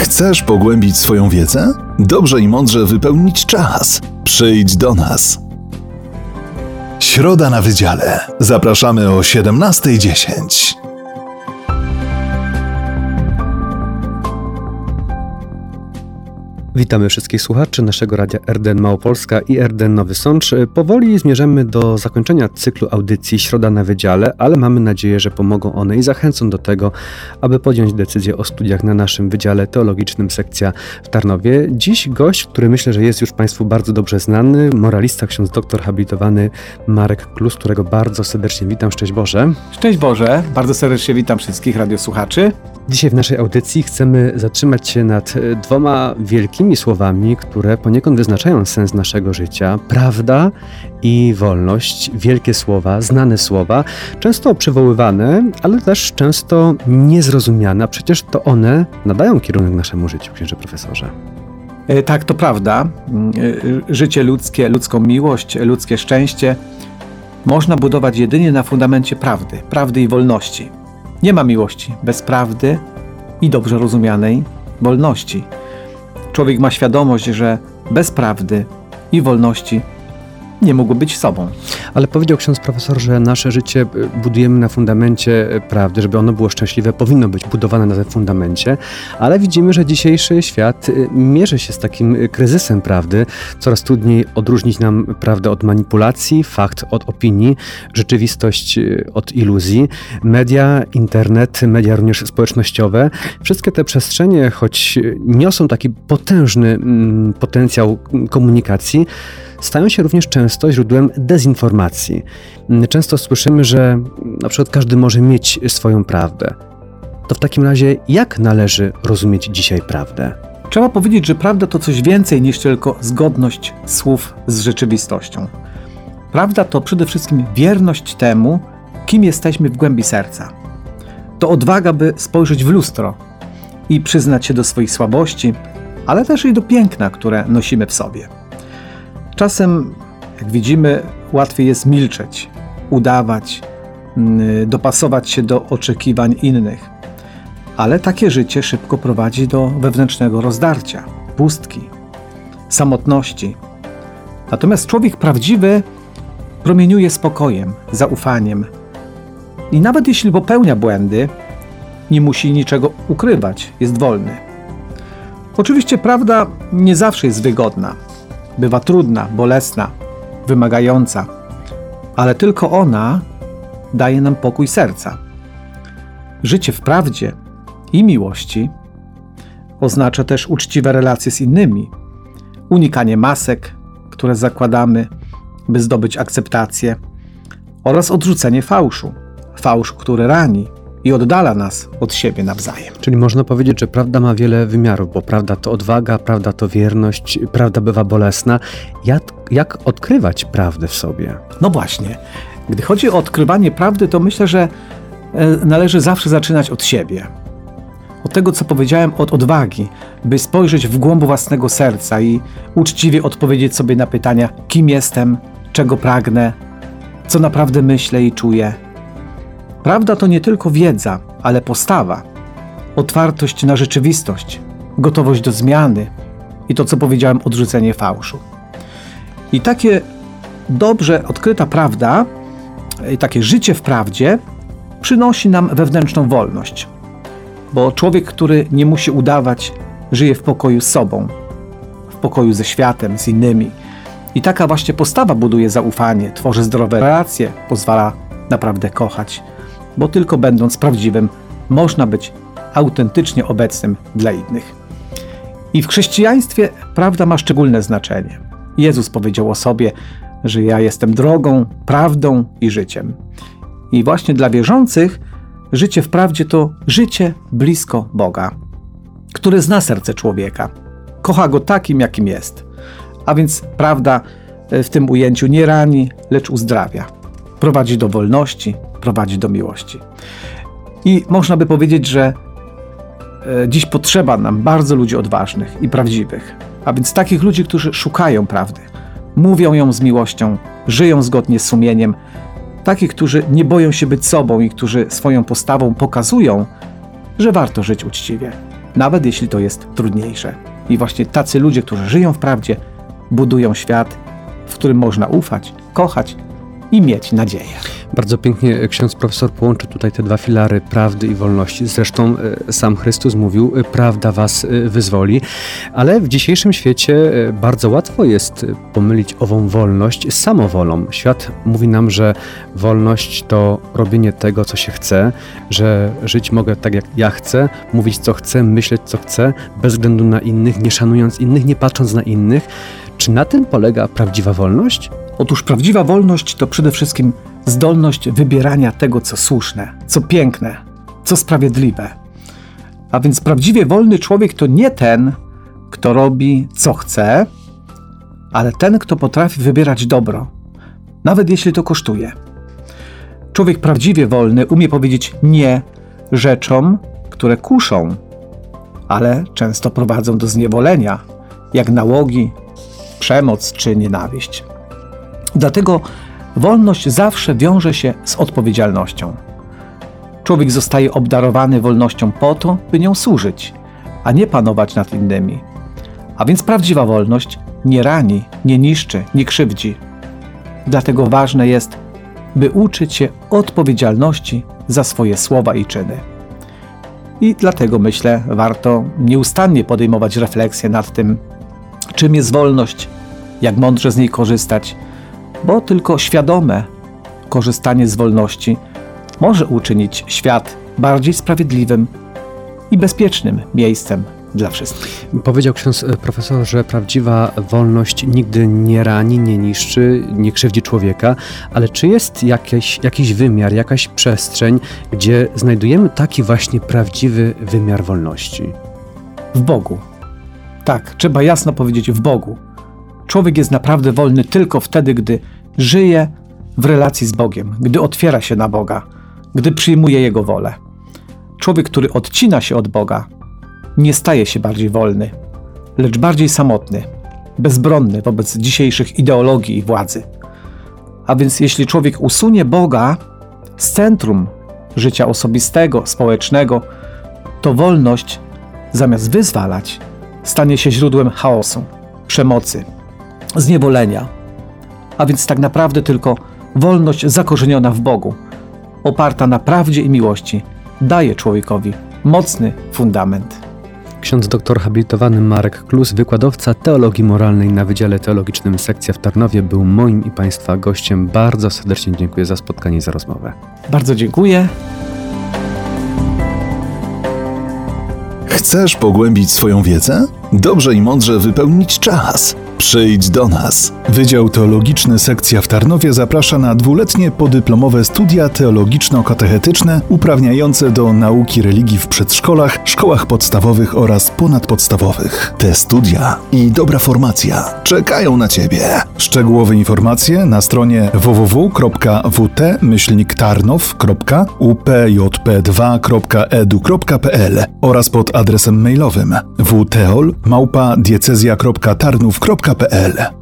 Chcesz pogłębić swoją wiedzę? Dobrze i mądrze wypełnić czas. Przyjdź do nas. Środa na Wydziale. Zapraszamy o 17:10. Witamy wszystkich słuchaczy naszego radia RDN Małopolska i RDN Nowy Sącz. Powoli zmierzamy do zakończenia cyklu audycji Środa na Wydziale, ale mamy nadzieję, że pomogą one i zachęcą do tego, aby podjąć decyzję o studiach na naszym Wydziale Teologicznym sekcja w Tarnowie. Dziś gość, który myślę, że jest już Państwu bardzo dobrze znany, moralista, ksiądz doktor habilitowany Marek Klus, którego bardzo serdecznie witam. Szczęść Boże. Szczęść Boże, bardzo serdecznie witam wszystkich radiosłuchaczy. Dzisiaj w naszej audycji chcemy zatrzymać się nad dwoma wielkimi słowami, które poniekąd wyznaczają sens naszego życia. Prawda i wolność. Wielkie słowa, znane słowa, często przywoływane, ale też często niezrozumiane, a przecież to one nadają kierunek naszemu życiu, księże profesorze. Tak, to prawda. Życie ludzkie, ludzką miłość, ludzkie szczęście można budować jedynie na fundamencie prawdy i wolności. Nie ma miłości bez prawdy i dobrze rozumianej wolności. Człowiek ma świadomość, że bez prawdy i wolności nie mógł być sobą. Ale powiedział ksiądz profesor, że nasze życie budujemy na fundamencie prawdy, żeby ono było szczęśliwe, powinno być budowane na tym fundamencie, ale widzimy, że dzisiejszy świat mierzy się z takim kryzysem prawdy. Coraz trudniej odróżnić nam prawdę od manipulacji, fakt od opinii, rzeczywistość od iluzji. Media, internet, media również społecznościowe, wszystkie te przestrzenie, choć niosą taki potężny potencjał komunikacji, stają się również często źródłem dezinformacji. Często słyszymy, że na przykład każdy może mieć swoją prawdę. To w takim razie jak należy rozumieć dzisiaj prawdę? Trzeba powiedzieć, że prawda to coś więcej niż tylko zgodność słów z rzeczywistością. Prawda to przede wszystkim wierność temu, kim jesteśmy w głębi serca. To odwaga, by spojrzeć w lustro i przyznać się do swoich słabości, ale też i do piękna, które nosimy w sobie. Czasem, jak widzimy, łatwiej jest milczeć, udawać, dopasować się do oczekiwań innych. Ale takie życie szybko prowadzi do wewnętrznego rozdarcia, pustki, samotności. Natomiast człowiek prawdziwy promieniuje spokojem, zaufaniem. I nawet jeśli popełnia błędy, nie musi niczego ukrywać, jest wolny. Oczywiście prawda nie zawsze jest wygodna. Bywa trudna, bolesna, wymagająca, ale tylko ona daje nam pokój serca. Życie w prawdzie i miłości oznacza też uczciwe relacje z innymi, unikanie masek, które zakładamy, by zdobyć akceptację, oraz odrzucenie fałszu, który rani i oddala nas od siebie nawzajem. Czyli można powiedzieć, że prawda ma wiele wymiarów, bo prawda to odwaga, prawda to wierność, prawda bywa bolesna. Jak odkrywać prawdę w sobie? No właśnie, gdy chodzi o odkrywanie prawdy, to myślę, że należy zawsze zaczynać od siebie. Od tego, co powiedziałem, od odwagi, by spojrzeć w głąb własnego serca i uczciwie odpowiedzieć sobie na pytania, kim jestem, czego pragnę, co naprawdę myślę i czuję. Prawda to nie tylko wiedza, ale postawa, otwartość na rzeczywistość, gotowość do zmiany i to, co powiedziałem, odrzucenie fałszu. I takie dobrze odkryta prawda, i takie życie w prawdzie przynosi nam wewnętrzną wolność. Bo człowiek, który nie musi udawać, żyje w pokoju z sobą, w pokoju ze światem, z innymi. I taka właśnie postawa buduje zaufanie, tworzy zdrowe relacje, pozwala naprawdę kochać. Bo tylko będąc prawdziwym, można być autentycznie obecnym dla innych. I w chrześcijaństwie prawda ma szczególne znaczenie. Jezus powiedział o sobie, że ja jestem drogą, prawdą i życiem. I właśnie dla wierzących życie w prawdzie to życie blisko Boga, który zna serce człowieka, kocha go takim, jakim jest. A więc prawda w tym ujęciu nie rani, lecz uzdrawia. Prowadzi do wolności, prowadzi do miłości. I można by powiedzieć, że dziś potrzeba nam bardzo ludzi odważnych i prawdziwych. A więc takich ludzi, którzy szukają prawdy, mówią ją z miłością, żyją zgodnie z sumieniem. Takich, którzy nie boją się być sobą i którzy swoją postawą pokazują, że warto żyć uczciwie, nawet jeśli to jest trudniejsze. I właśnie tacy ludzie, którzy żyją w prawdzie, budują świat, w którym można ufać, kochać i mieć nadzieję. Bardzo pięknie ksiądz profesor połączy tutaj te dwa filary prawdy i wolności. Zresztą sam Chrystus mówił, prawda was wyzwoli, ale w dzisiejszym świecie bardzo łatwo jest pomylić ową wolność z samowolą. Świat mówi nam, że wolność to robienie tego, co się chce, że żyć mogę tak, jak ja chcę, mówić co chcę, myśleć co chcę, bez względu na innych, nie szanując innych, nie patrząc na innych. Czy na tym polega prawdziwa wolność? Otóż prawdziwa wolność to przede wszystkim zdolność wybierania tego, co słuszne, co piękne, co sprawiedliwe. A więc prawdziwie wolny człowiek to nie ten, kto robi, co chce, ale ten, kto potrafi wybierać dobro, nawet jeśli to kosztuje. Człowiek prawdziwie wolny umie powiedzieć nie rzeczom, które kuszą, ale często prowadzą do zniewolenia, jak nałogi, przemoc czy nienawiść. Dlatego wolność zawsze wiąże się z odpowiedzialnością. Człowiek zostaje obdarowany wolnością po to, by nią służyć, a nie panować nad innymi. A więc prawdziwa wolność nie rani, nie niszczy, nie krzywdzi. Dlatego ważne jest, by uczyć się odpowiedzialności za swoje słowa i czyny. I dlatego myślę, warto nieustannie podejmować refleksję nad tym, czym jest wolność, jak mądrze z niej korzystać, bo tylko świadome korzystanie z wolności może uczynić świat bardziej sprawiedliwym i bezpiecznym miejscem dla wszystkich. Powiedział ksiądz profesor, że prawdziwa wolność nigdy nie rani, nie niszczy, nie krzywdzi człowieka, ale czy jest jakiś wymiar, jakaś przestrzeń, gdzie znajdujemy taki właśnie prawdziwy wymiar wolności? W Bogu. Tak, trzeba jasno powiedzieć, w Bogu. Człowiek jest naprawdę wolny tylko wtedy, gdy żyje w relacji z Bogiem, gdy otwiera się na Boga, gdy przyjmuje Jego wolę. Człowiek, który odcina się od Boga, nie staje się bardziej wolny, lecz bardziej samotny, bezbronny wobec dzisiejszych ideologii i władzy. A więc jeśli człowiek usunie Boga z centrum życia osobistego, społecznego, to wolność, zamiast wyzwalać, stanie się źródłem chaosu, przemocy, zniewolenia. A więc tak naprawdę tylko wolność zakorzeniona w Bogu, oparta na prawdzie i miłości, daje człowiekowi mocny fundament. Ksiądz doktor habilitowany Marek Klus, wykładowca teologii moralnej na Wydziale Teologicznym Sekcja w Tarnowie, był moim i Państwa gościem. Bardzo serdecznie dziękuję za spotkanie i za rozmowę. Bardzo dziękuję. Chcesz pogłębić swoją wiedzę? Dobrze i mądrze wypełnić czas. Przyjdź do nas. Wydział Teologiczny Sekcja w Tarnowie zaprasza na 2-letnie podyplomowe studia teologiczno-katechetyczne uprawniające do nauki religii w przedszkolach, szkołach podstawowych oraz ponadpodstawowych. Te studia i dobra formacja czekają na Ciebie. Szczegółowe informacje na stronie www.wt-tarnów.upjp2.edu.pl oraz pod adresem mailowym wteol@diecezja.tarnów.pl.